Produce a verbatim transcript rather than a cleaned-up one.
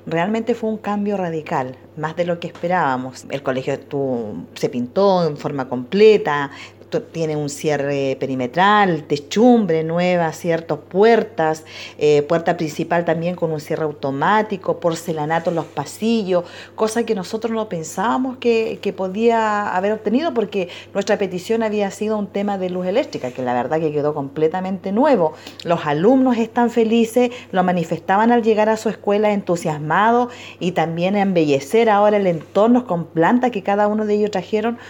realmente fue un cambio radical, más de lo que esperábamos. El colegio tu, se pintó en forma completa, tiene un cierre perimetral, techumbre nueva, ciertas puertas, eh, puerta principal también con un cierre automático, porcelanato en los pasillos, cosa que nosotros no pensábamos que, que podía haber obtenido porque nuestra petición había sido un tema de luz eléctrica, que la verdad que quedó completamente nuevo. Los alumnos están felices, lo manifestaban al llegar a su escuela entusiasmados y también a embellecer ahora el entorno con plantas que cada uno de ellos trajeron